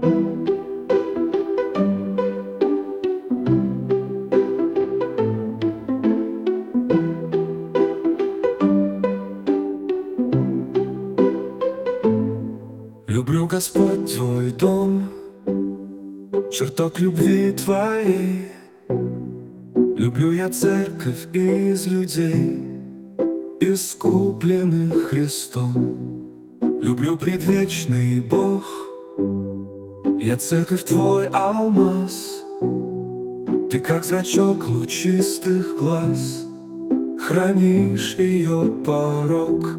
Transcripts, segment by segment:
Люблю, Господь, Твой дом, чертог любви Твоей. Люблю я церковь из людей, искупленных Христом. Люблю предвечный Бог, я церковь Твой алмаз. Ты как зрачок лучистых глаз, хранишь ее порог.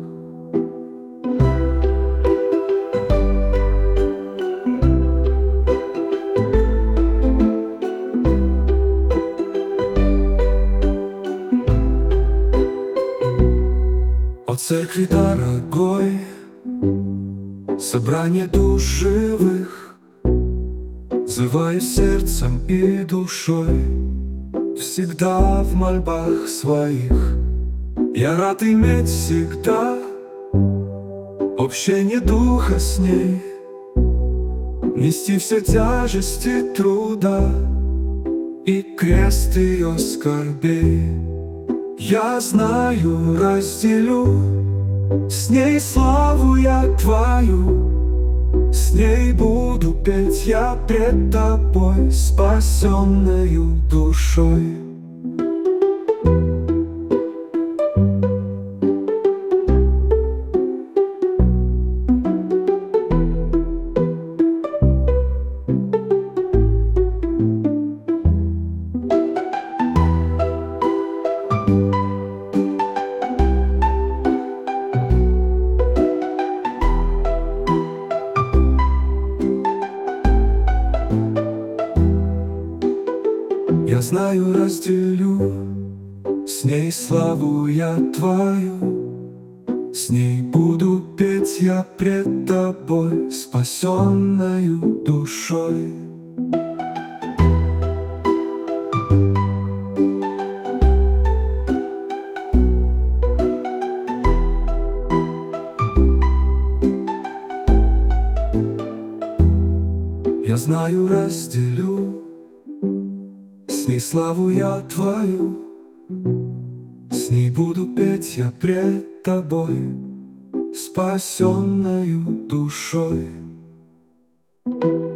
О церкви дорогой, собрание душ живых, взываю сердцем и душой, всегда в мольбах своих. Я рад иметь всегда общение духа с ней, нести все тяжести труда и крест ее скорбей. Я знаю, разделю с ней славу я Твою, с ней буду петь я пред Тобой, спасенною душой. Я знаю, разделю с ней славу я Твою, с ней буду петь я пред Тобой, спасенною душой. Я знаю, разделю с ней славу я Твою, с ней буду петь я пред Тобой, спасенною душой.